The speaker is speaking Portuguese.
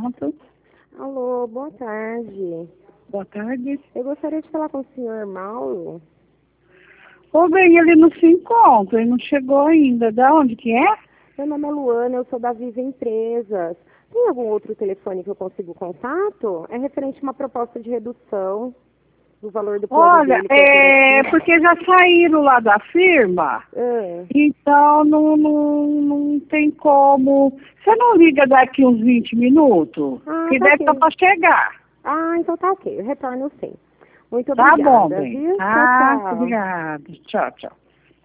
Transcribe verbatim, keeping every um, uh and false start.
pronto. Alô, boa tarde. Boa tarde. Eu gostaria de falar com o senhor Mauro. Ô, bem, ele não se encontra, ele não chegou ainda. Da onde que é? Meu nome é Luana, eu sou da Viva Empresas. Tem algum outro telefone que eu consiga o contato? É referente a uma proposta de redução do valor do plano Olha, dele. é porque já saíram lá da firma, É. então não, não, não tem como. Você não liga daqui uns vinte minutos? Ah, Que tá deve ok. estar para chegar. Ah, então tá ok. Eu retorno sim. Muito Tá bom, obrigada, bem. viu? Tchau, Ah, tchau. obrigada. Tchau, tchau.